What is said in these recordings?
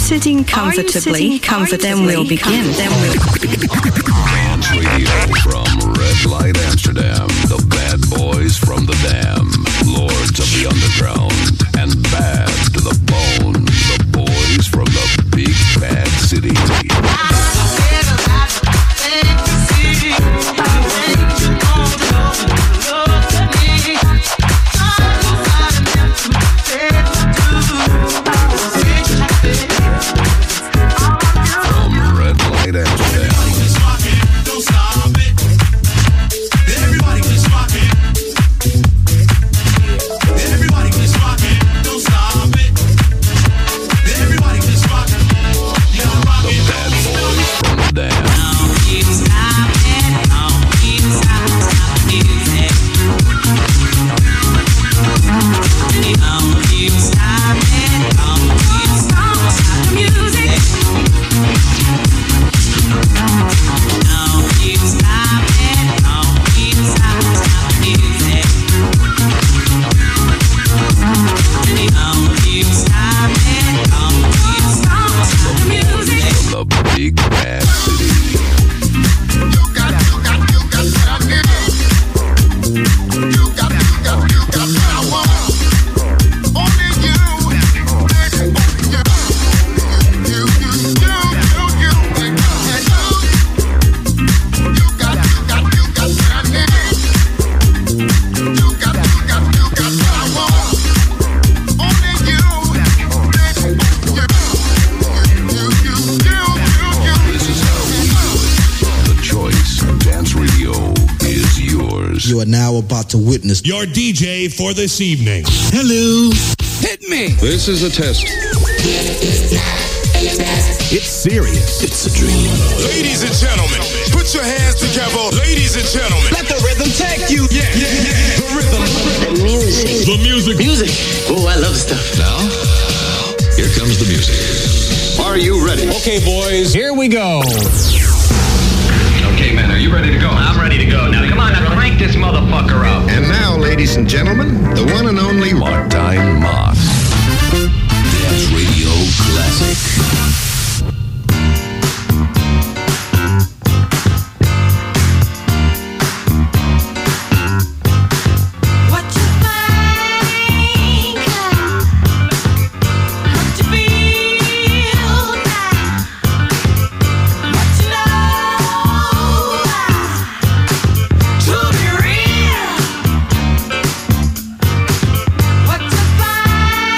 sitting comfortably? Then we'll begin. Dance Radio from Red Light Amsterdam. The bad boys from the Dam. Lords of the Underground. And bad to the bone. The boys from the big bad city. You are now about to witness your DJ for this evening. Hello. Hit me. This is a test. It's serious. It's a dream. Ladies and gentlemen, put your hands together. Ladies and gentlemen, let the rhythm take you. Yeah. The rhythm. The music. The music. Music. Oh, I love stuff. Now, here comes the music. Are you ready? Okay, boys, here we go. Okay, man, are you ready to go? I'm ready to go. Now, come on, now crank this motherfucker up. And now, ladies and gentlemen, the one and only Martijn Moss. Dance Radio Classic. What to find?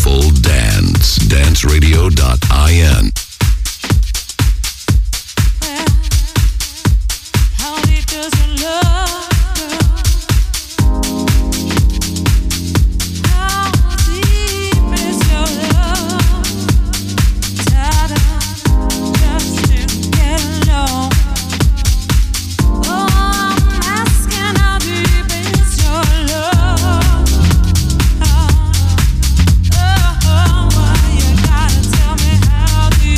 Soulful Dance. Danceradio.in. How deep does your love go? How deep is your love? Tired of just to get along. Oh, I'm asking how deep is your love? Oh, you gotta tell me how deep.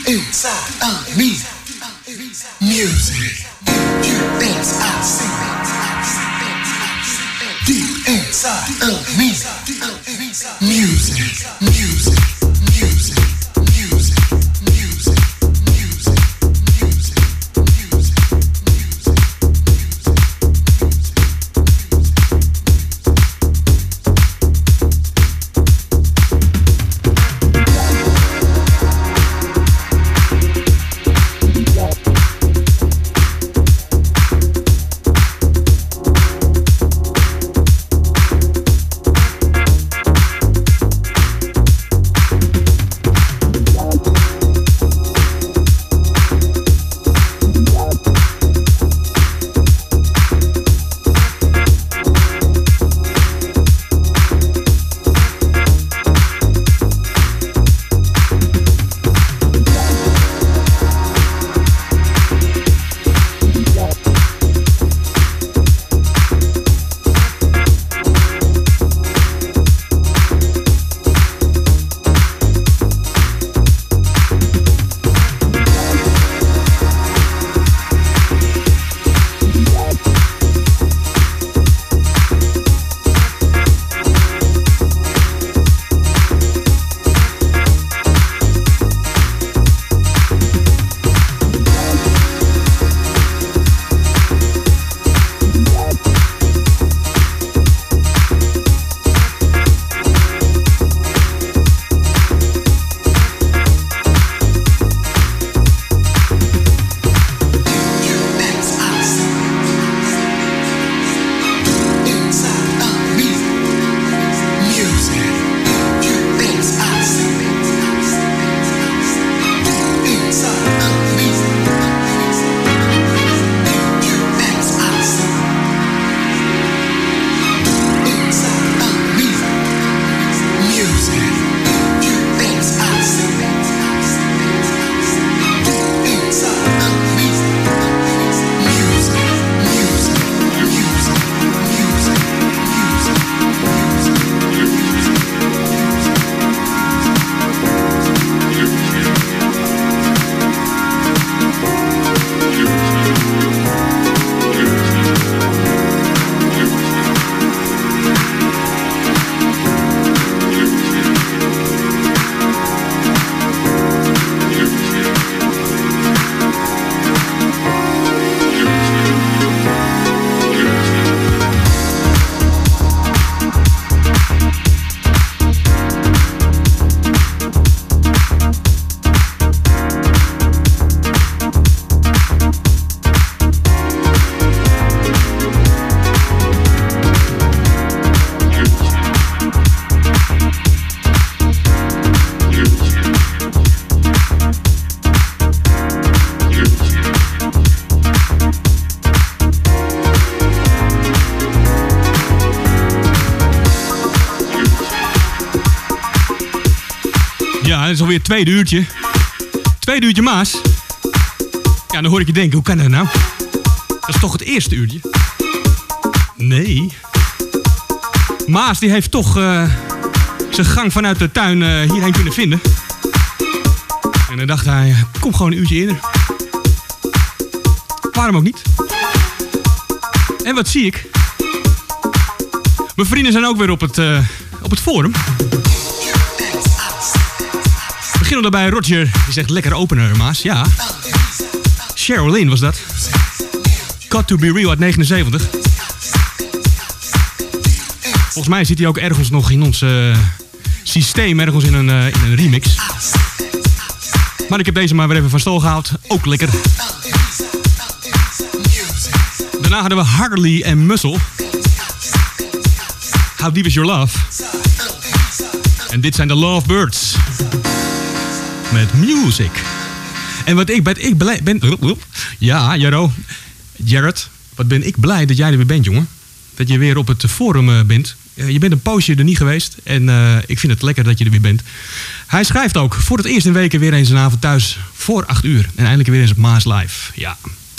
inside of me. Music. You dance, I sing. Deep inside of me. Music. Music. Music. Ja, het is alweer het tweede uurtje. Tweede uurtje Maas. Ja, dan hoor ik je denken, hoe kan dat nou? Dat is toch het eerste uurtje? Nee. Maas die heeft toch zijn gang vanuit de tuin hierheen kunnen vinden. En dan dacht hij, kom gewoon een uurtje eerder. Waarom ook niet? En wat zie ik? Mijn vrienden zijn ook weer op het forum. We beginnen daarbij Roger, die zegt lekker opener, Maas. Ja. Cheryl Lynn was dat. Got to be real uit 79. Volgens mij zit hij ook ergens nog in ons systeem, ergens in een remix. Maar ik heb deze maar weer even van stal gehaald. Ook lekker. Daarna hadden we Harley en Muscle. How Deep Is Your Love. En dit zijn de Lovebirds. Met Music. En wat ik blij ben... Ja, Jaro. Jared, wat ben ik blij dat jij er weer bent, jongen. Dat je weer op het forum bent. Je bent een poosje er niet geweest. En ik vind het lekker dat je er weer bent. Hij schrijft ook voor het eerst in weken weer eens een avond thuis voor 8 uur. En eindelijk weer eens op Maas Live. Ja.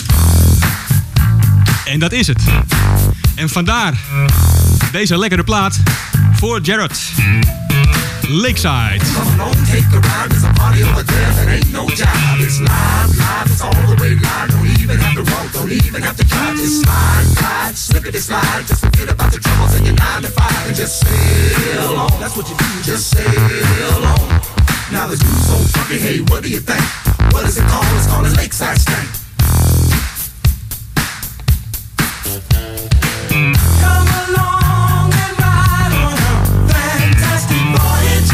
En dat is het. En vandaar deze lekkere plaat voor Jared. Lakeside. Come on, take a ride. There's a party over there that ain't no job. It's live, live. It's all the way live. Don't even have to walk. Don't even have to drive. Just slide, slide, slippity slide. Just forget about the troubles in your 9 to 5 and just sail on. That's what you do. Just sail on. Now the dude's so funky. Hey, what do you think? What is it called? It's called a Lakeside Stank. Come along and ride on a fantastic voyage.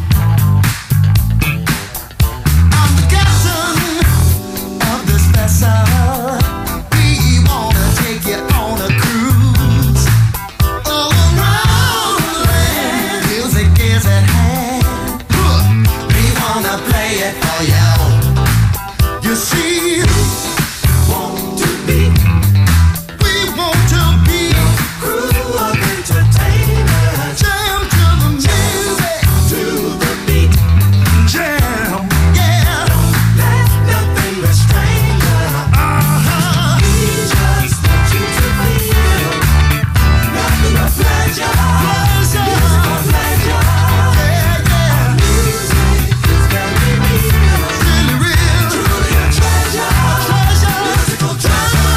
I'm the captain of this vessel. We wanna take you on a cruise all around the land. Music is at hand. We wanna play it for you. You see, want to be. We want to be a crew of entertainers. Jam to the music, to the beat. Jam, yeah. Don't let nothing restrain you. We just want you to feel nothing but pleasure. Musical pleasure. Yeah, yeah. Our music is very real. Really real. Truly a treasure. Musical treasure.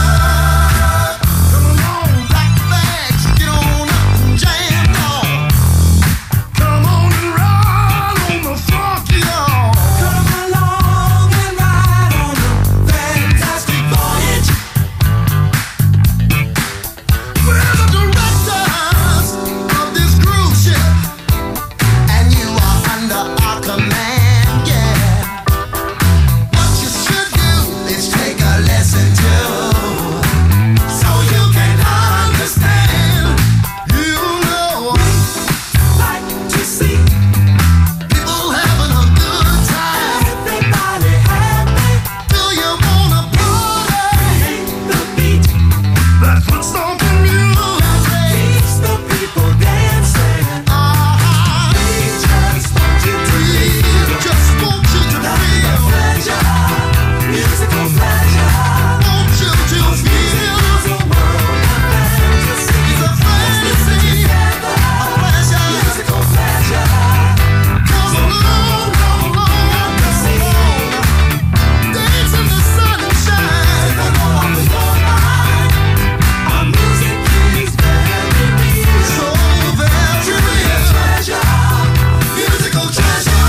Come along, black bags, get on up and jam, y'all. Come on and ride on the funk, y'all. Come along and ride on a fantastic voyage. We're the directors of this cruise ship, and you are under our command, yeah. What you should do is take a lesson too, so you can understand. You know, like to see people having a good time. Everybody happy. Do you wanna party? The beat. That's what's stomping music. Keeps the people dancing. We just want you to feel. Just want you to feel. Pleasure. Musical pleasure. Want you to feel. It's a world of fantasy. It's a fantasy. A pleasure. Musical pleasure. Come along, come along, come along. Dance in the sunshine. Take a walk with your mind. Our music is very real. So very real. Treasure. Musical treasure.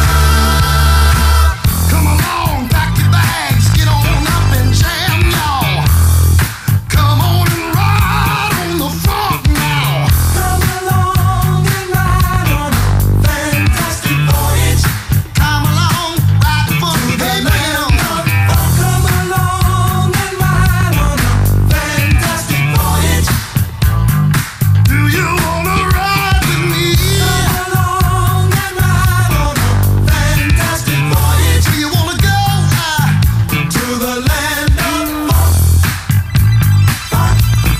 Come along, pack your bags, get on up and jam, y'all. Come on and ride on the funk now. Come along and ride on a fantastic voyage. Come along, ride the funk, hey man. Come along and ride on a fantastic voyage. Do you wanna ride with me? Come along and ride on a fantastic voyage. Do you wanna go to the land of funk? Funk,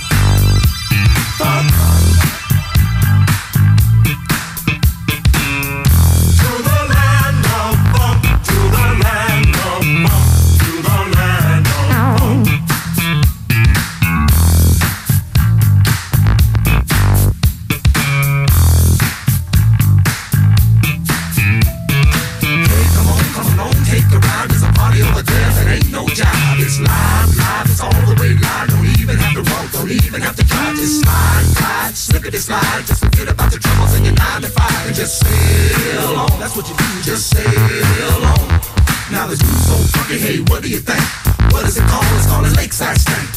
funk. To the land of funk, to the land of funk, to the land of funk. Hey, come on, take a ride. There's a party over there that ain't no job. It's live, live, it's all the way live. Don't even have to walk, don't even have to drive. Just slide, slide, slippity slide. Just forget about the troubles in your 9 to 5 and just sail on. That's what you do, just sail on. Now the dude's so funky, hey, what do you think? What is it called? It's called a Lakeside Stank.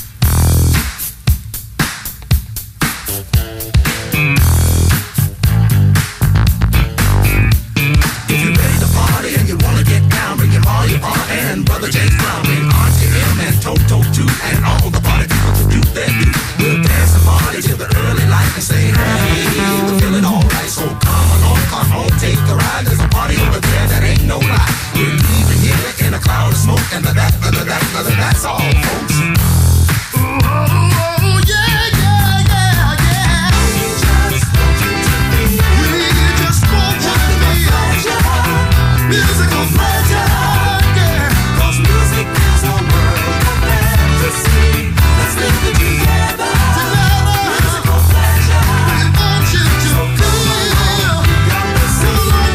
If you're ready to party and you wanna get down, bring your Ma, your Pa, and Brother James Brown, bring Auntie M and Toto too, and all the party people to do their do. We'll dance and party till the early light and say, hey, we're feeling alright. So come on, take a ride. There's a party over there that ain't no lie. We're leaving here in a cloud of smoke, and that's all, folks. Musical pleasure, yeah. 'Cause music is a world of fantasy. Let's live it together. Musical pleasure. We want you to feel. Got the same.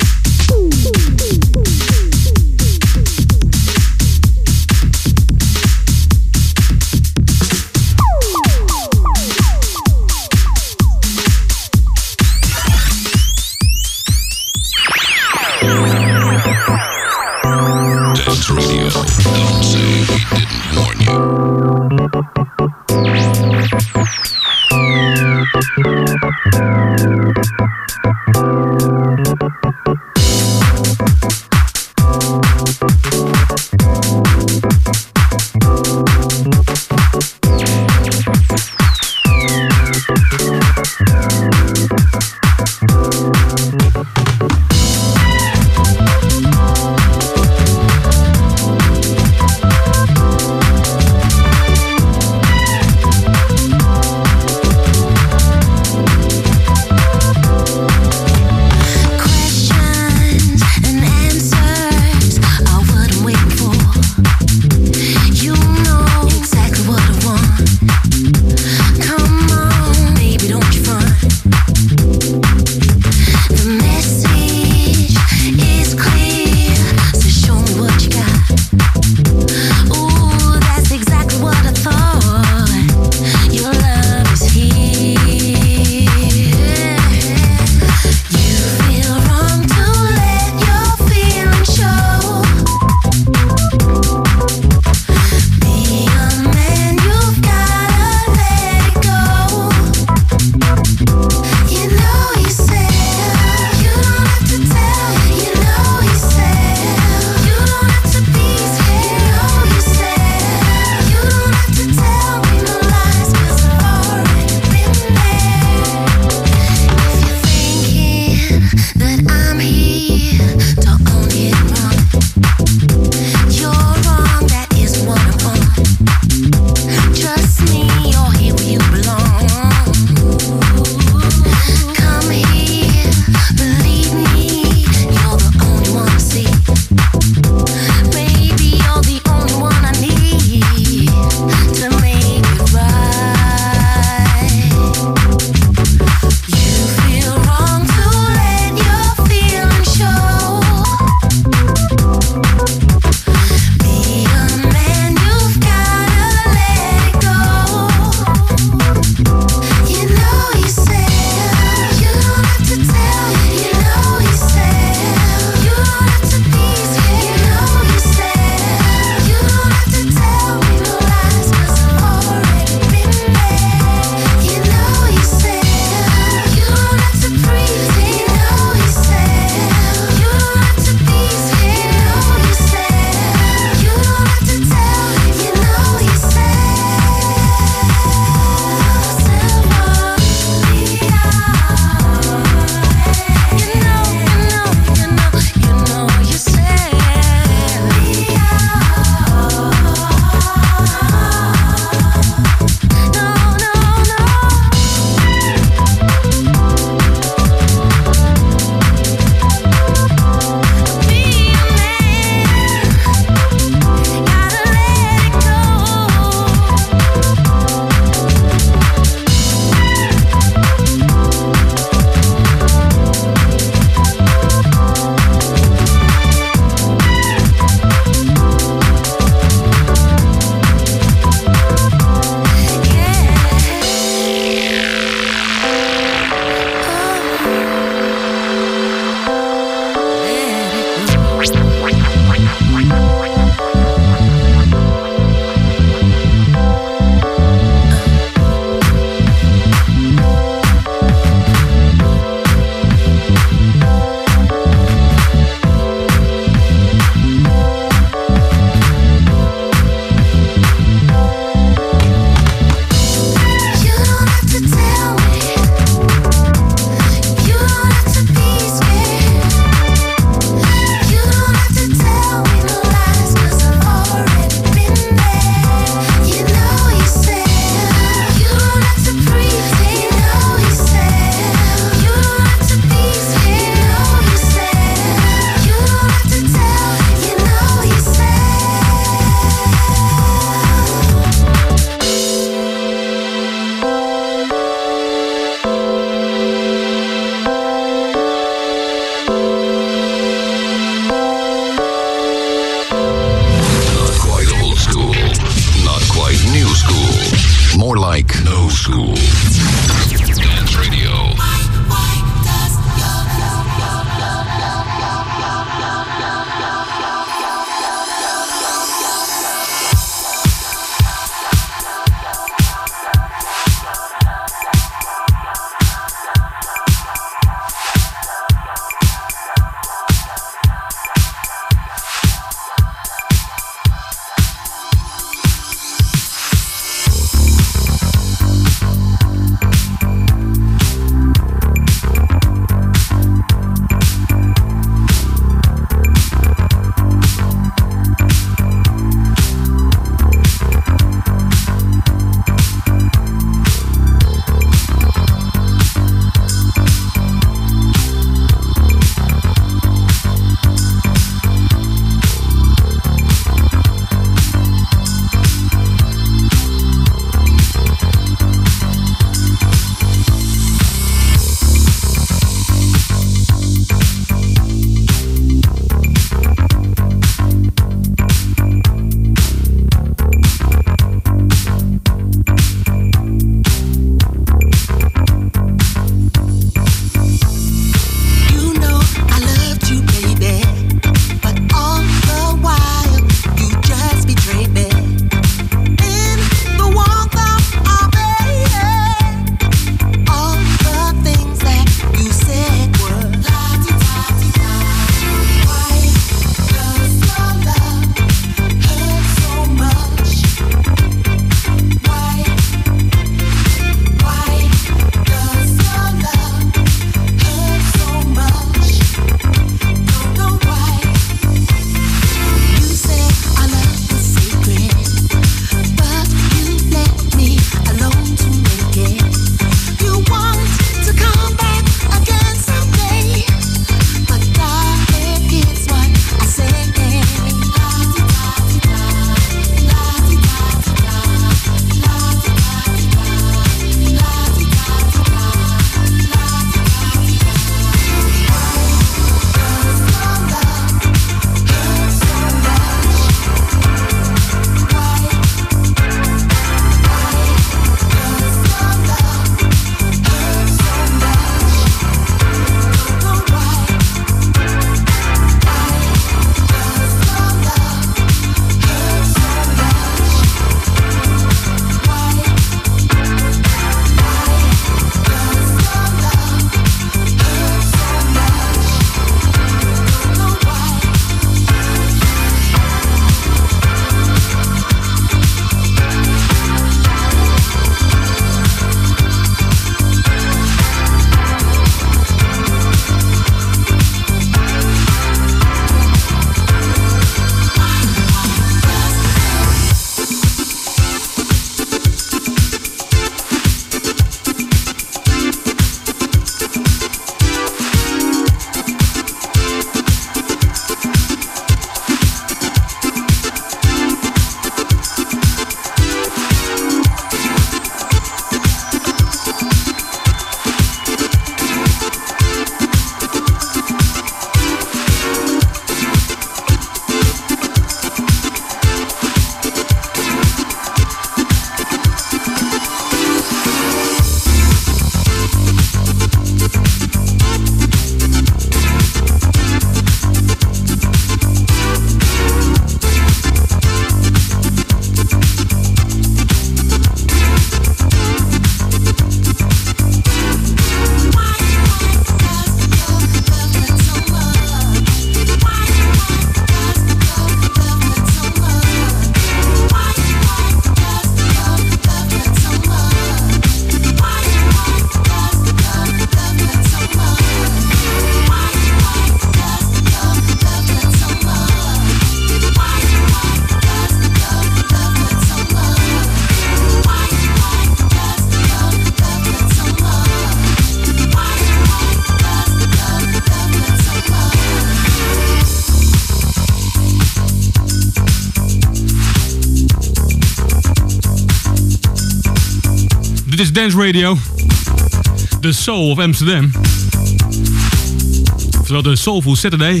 Dit is Dance Radio. The Soul of Amsterdam. Oftewel de Soulful Saturday.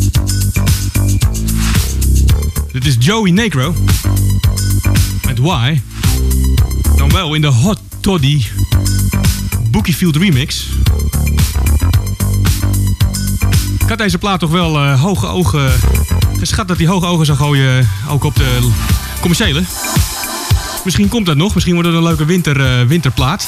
Dit is Joey Negro. Met Why. Dan wel in de Hot Toddy Bookiefield remix. Ik had deze plaat toch wel hoge ogen... geschat dat hij hoge ogen zou gooien, ook op de commerciële. Misschien komt dat nog. Misschien wordt het een leuke winterplaat.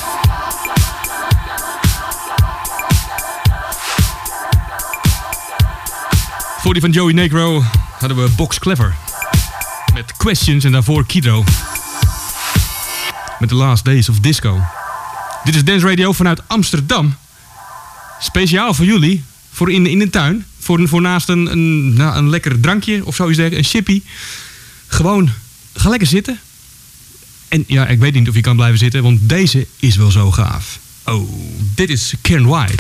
Voor die van Joey Negro hadden we Box Clever. Met Questions en daarvoor Kidro. Met The Last Days of Disco. Dit is Dance Radio vanuit Amsterdam. Speciaal voor jullie. Voor in de tuin. Voor naast een lekker drankje of zoiets dergelijks. Een chippy. Gewoon, ga lekker zitten. En ja, ik weet niet of je kan blijven zitten. Want deze is wel zo gaaf. Oh, dit is Karen White.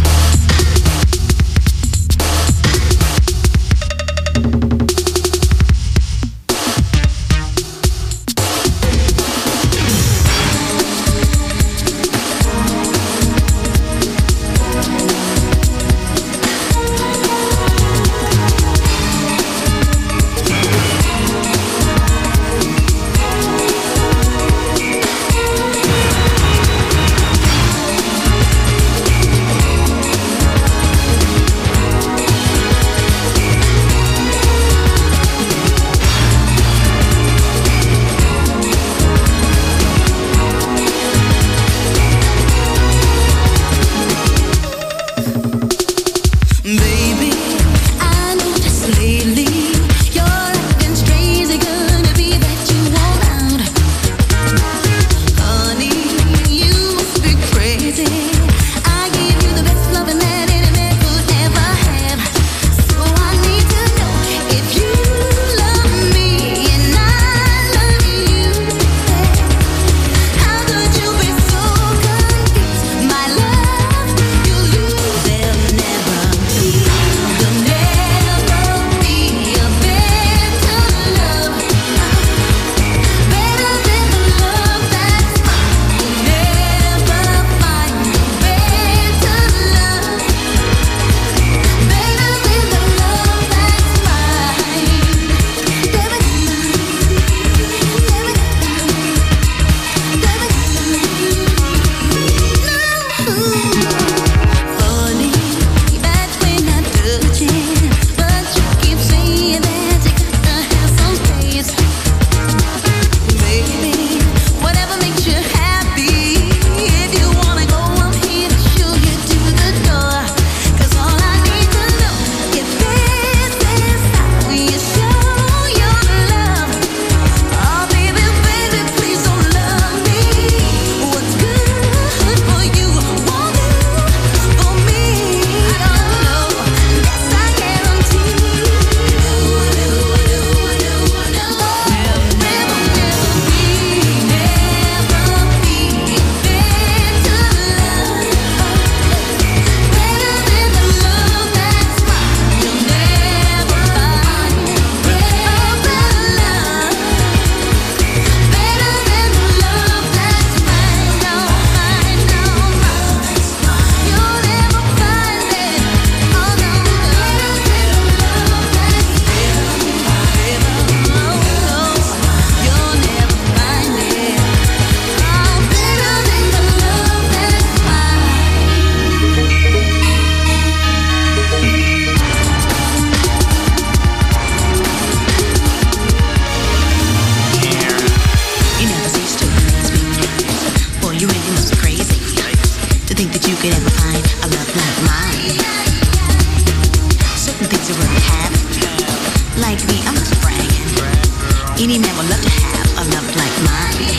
Any man would love to have a love like mine.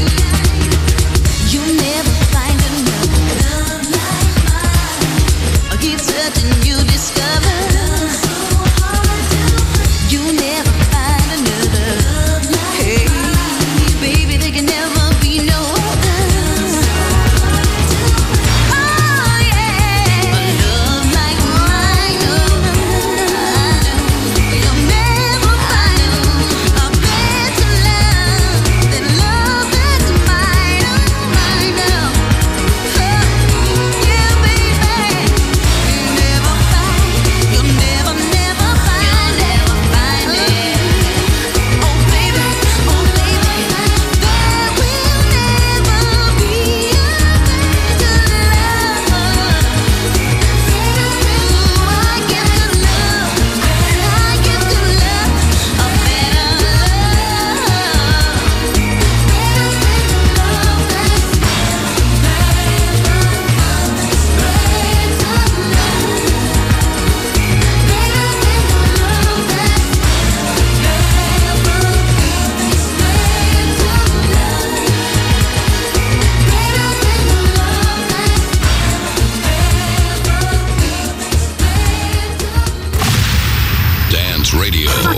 You'll never find another love like mine. A gift such and you discover. You'll never find another love like hey, baby, there can never be no other. Oh yeah, a love like mine. You'll never find a better love than love that's mine.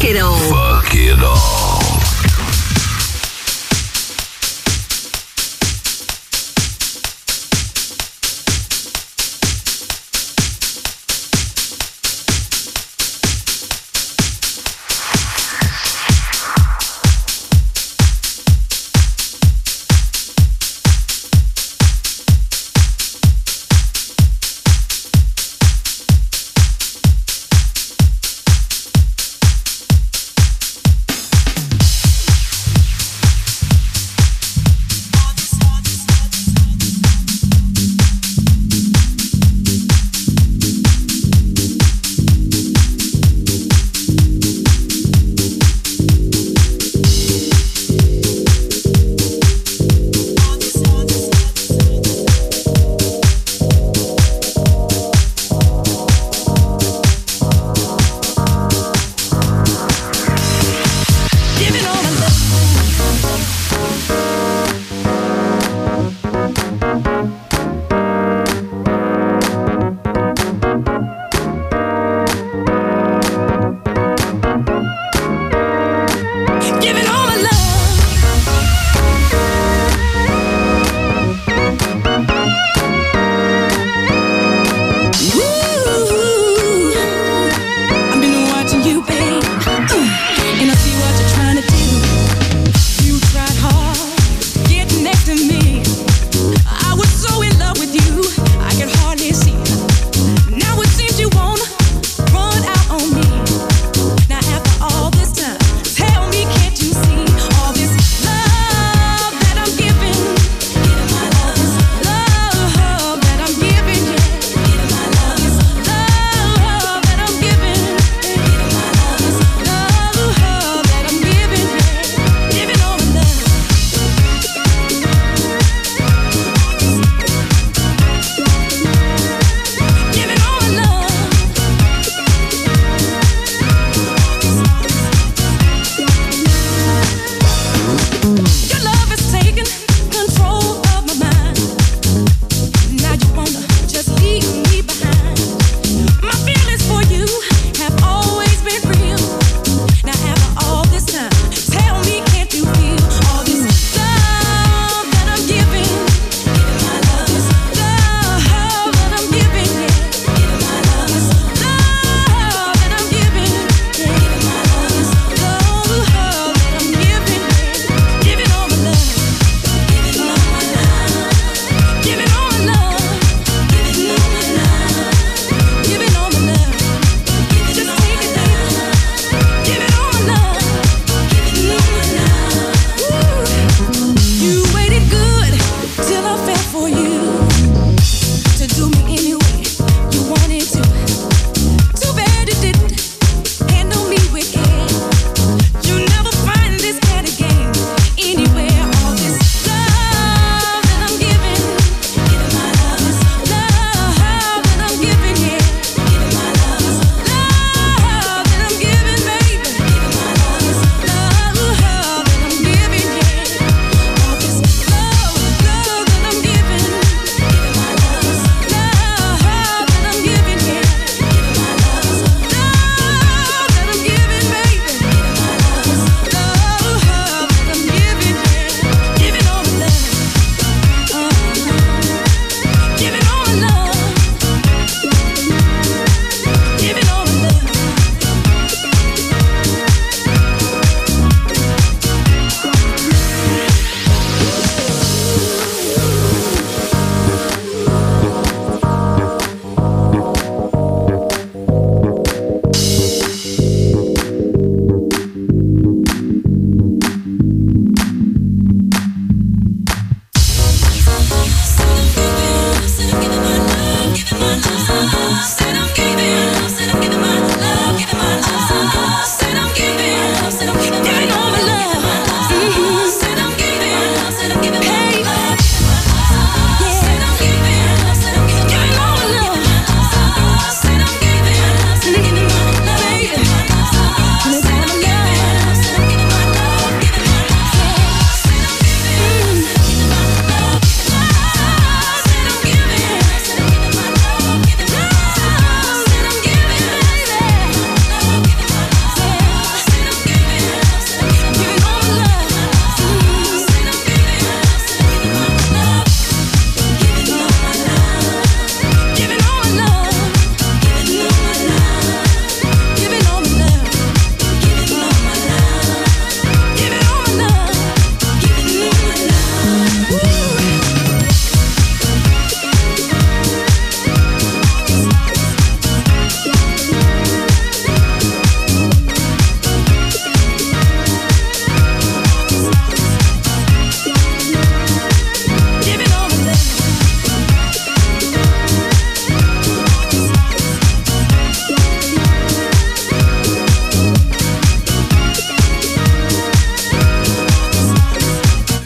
Fuck it all. Fuck it all.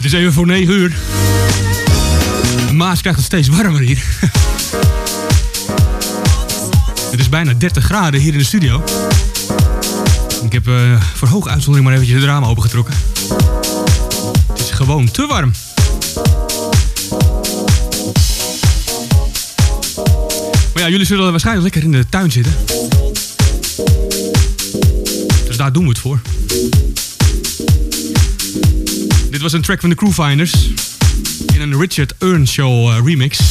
is even voor 9 uur. Maas krijgt het steeds warmer hier. Het is bijna 30 graden hier in de studio. Ik heb voor hoge uitzondering maar eventjes het raam opengetrokken. Het is gewoon te warm. Maar ja, jullie zullen waarschijnlijk lekker in de tuin zitten. Dus daar doen we het voor. Dit was een track van de Crewfinders. In een Richard Earnshaw remix.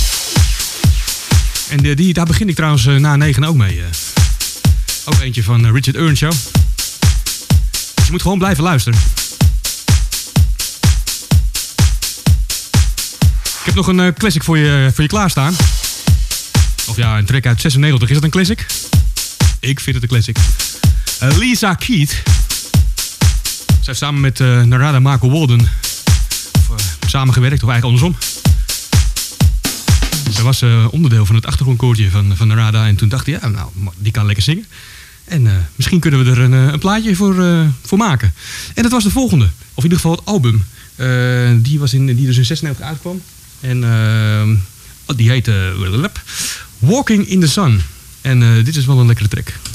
En daar begin ik trouwens na 9 ook mee. Ook eentje van Richard Earnshaw. Dus je moet gewoon blijven luisteren. Ik heb nog een classic voor je klaarstaan. Of ja, een track uit 96. Is dat een classic? Ik vind het een classic. Lisa Keith. Zij heeft samen met Narada Marco Walden samengewerkt, of eigenlijk andersom. Zij was onderdeel van het achtergrondkoortje van Narada. En toen dacht hij, ja, nou, die kan lekker zingen. En misschien kunnen we er een plaatje voor maken. En dat was de volgende. Of in ieder geval het album. Die dus in 96 uitkwam. En die heette Walking in the Sun. En dit is wel een lekkere track.